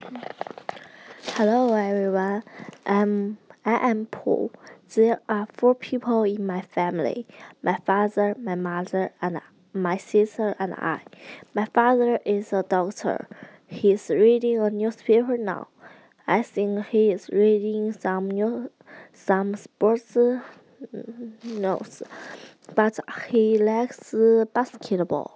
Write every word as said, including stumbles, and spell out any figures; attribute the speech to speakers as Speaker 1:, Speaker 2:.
Speaker 1: Hello everyone, I'm, I am Paul. There are four people in my family, my father, my mother, and my sister and I. My father is a doctor. He is reading a newspaper now. I think he is reading some new, some sports news, but he likes basketball.